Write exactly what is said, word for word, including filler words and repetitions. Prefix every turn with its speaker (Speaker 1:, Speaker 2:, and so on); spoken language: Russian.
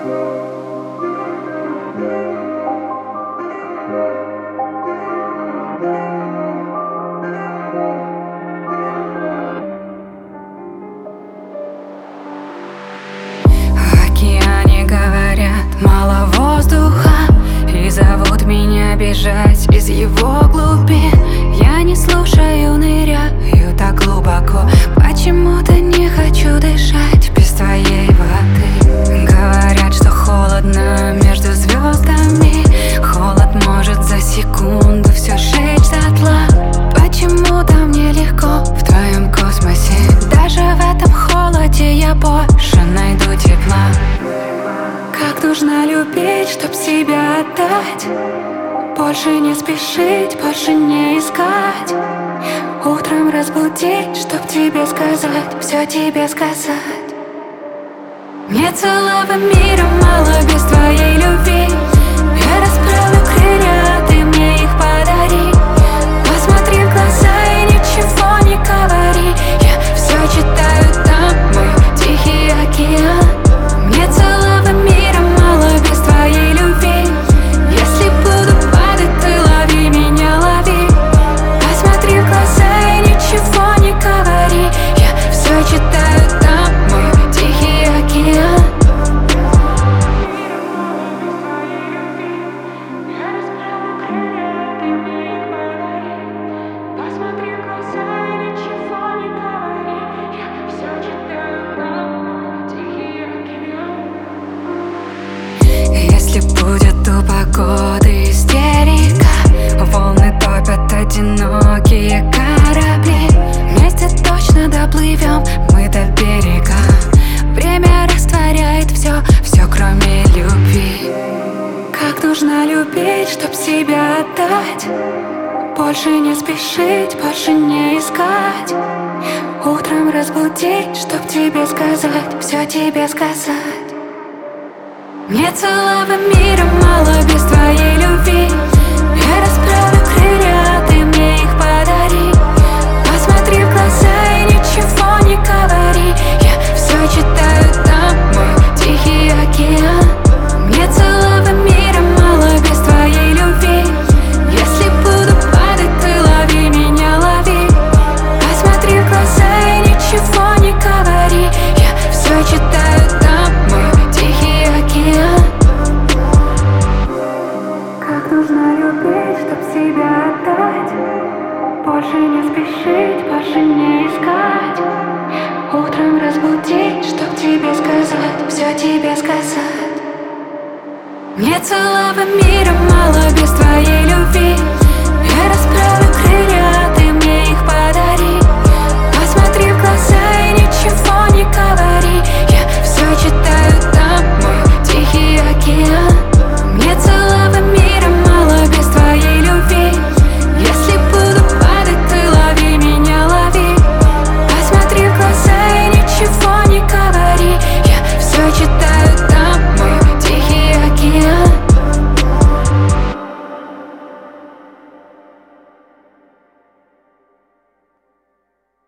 Speaker 1: Мало воздуха, и зовут меня бежать из его глубин. Я не слушаю, ныряю так глубоко. Почему-то не хочу дышать без твоей воды. Говорят, что холодно между звездами. Холод может за секунду все сжечь дотла. Почему-то мне легко в твоем космосе. Даже в этом холоде я больше найду тепла. Как нужно любить, чтоб себя отдать. Больше не спешить, больше не искать. Утром разбудить, чтоб тебе сказать, все тебе сказать. Мне целого мира мало без твоей любви. Я расправлю крылья, а ты мне их подари. Посмотри в глаза и ничего не говори. Я все читаю там, мой тихий океан. Мне целого мира мало без твоей любви. Если буду падать, ты лови меня, лови. Посмотри в глаза и ничего не говори. Я все читаю там, мой тихий океан. Посмотри в глаза и ничего не говори. Я все читаю там, мой тихий океан. Если будет у погоды истерика, волны топят одинокие корабли. Вместе точно доплывем мы до берега. Время растворяет все, все кроме любви. Как нужно любить, чтоб себя отдать. Больше не спешить, больше не искать. Утром разбудить, чтоб тебе сказать, все тебе сказать. Мне целого мира мало без твоей любви. Я расправлю крылья, а ты мне их подари. Посмотри в глаза и ничего не говори. Я все читаю там, мой тихий океан. Мне целого мира мало без твоей любви. Если буду падать, ты лови меня, лови. Посмотри в глаза и ничего не говори. Я все читаю там, мой тихий океан. Как нужно любить, чтоб себя отдать. Больше не спешить, больше не искать. Утром разбудить, чтоб тебе сказать, все тебе сказать. Мне целого мира мало без твоей любви.